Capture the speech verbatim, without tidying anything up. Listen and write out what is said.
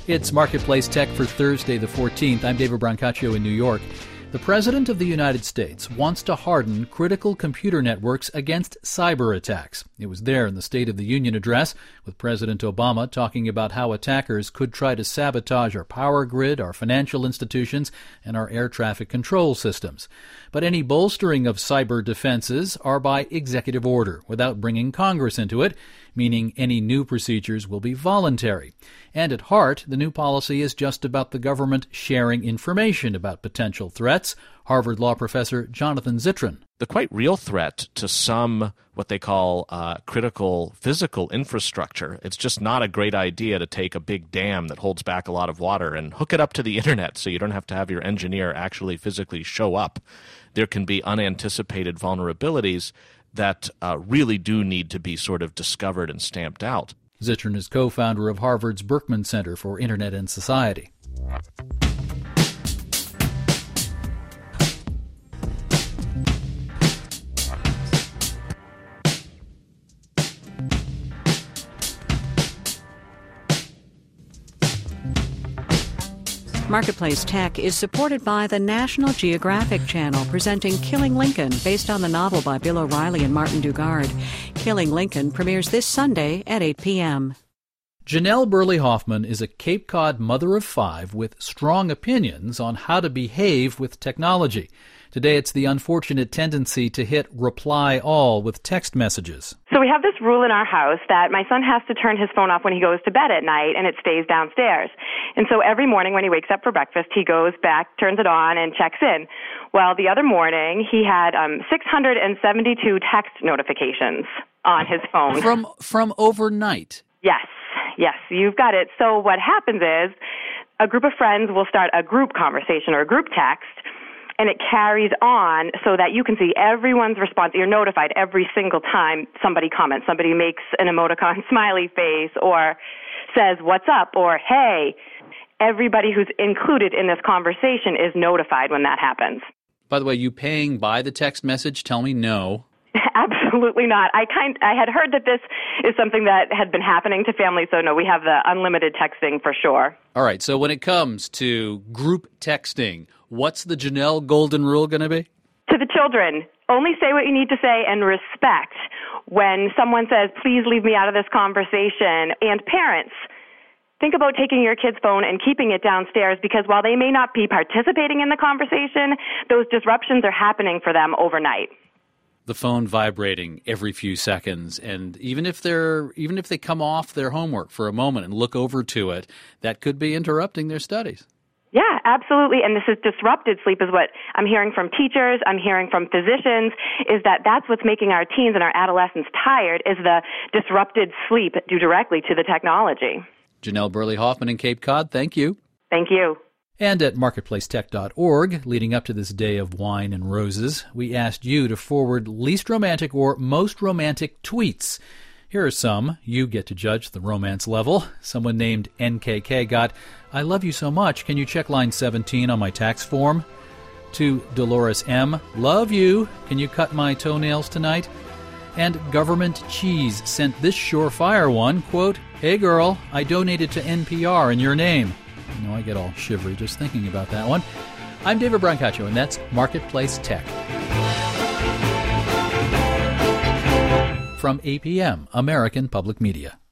It's Marketplace Tech for Thursday the fourteenth. I'm David Brancaccio in New York. The President of the United States wants to harden critical computer networks against cyber attacks. It was there in the State of the Union address, with President Obama talking about how attackers could try to sabotage our power grid, our financial institutions, and our air traffic control systems. But any bolstering of cyber defenses are by executive order, without bringing Congress into it, meaning any new procedures will be voluntary. And at heart, the new policy is just about the government sharing information about potential threats. Harvard Law professor Jonathan Zittrain. The quite real threat to some what they call uh, critical physical infrastructure, it's just not a great idea to take a big dam that holds back a lot of water and hook it up to the internet so you don't have to have your engineer actually physically show up. There can be unanticipated vulnerabilities that uh, really do need to be sort of discovered and stamped out. Zittrain is co-founder of Harvard's Berkman Center for Internet and Society. Marketplace Tech is supported by the National Geographic Channel, presenting Killing Lincoln, based on the novel by Bill O'Reilly and Martin Dugard. Killing Lincoln premieres this Sunday at eight p.m. Janelle Burley Hoffman is a Cape Cod mother of five with strong opinions on how to behave with technology. Today, it's the unfortunate tendency to hit reply all with text messages. So we have this rule in our house that my son has to turn his phone off when he goes to bed at night, and it stays downstairs. And so every morning when he wakes up for breakfast, he goes back, turns it on, and checks in. Well, the other morning, he had um, six hundred seventy-two text notifications on his phone. From from overnight? Yes, yes, you've got it. So what happens is a group of friends will start a group conversation or a group text, and it carries on so that you can see everyone's response. You're notified every single time somebody comments. Somebody makes an emoticon smiley face or says, "What's up?" or "Hey." Everybody who's included in this conversation is notified when that happens. By the way, you paying by the text message? Tell me no. Absolutely not. I kind I had heard that this is something that had been happening to families, so no, we have the unlimited texting for sure. All right, so when it comes to group texting, what's the Janelle golden rule going to be? To the children, only say what you need to say and respect when someone says, "Please leave me out of this conversation." And parents, think about taking your kid's phone and keeping it downstairs, because while they may not be participating in the conversation, those disruptions are happening for them overnight. The phone vibrating every few seconds, and even if they're even if they come off their homework for a moment and look over to it, that could be interrupting their studies. Yeah, absolutely. And this is disrupted sleep is what I'm hearing from teachers, I'm hearing from physicians, is that that's what's making our teens and our adolescents tired, is the disrupted sleep due directly to the technology. Janelle Burley Hoffman in Cape Cod, thank you. Thank you. And at marketplace tech dot org, leading up to this day of wine and roses, we asked you to forward least romantic or most romantic tweets. Here are some. You get to judge the romance level. Someone named N K K got, "I love you so much. Can you check line seventeen on my tax form?" To Dolores M., "Love you. Can you cut my toenails tonight?" And Government Cheese sent this surefire one, quote, "Hey girl, I donated to N P R in your name." You know, I get all shivery just thinking about that one. I'm David Brancaccio, and that's Marketplace Tech. From A P M, American Public Media.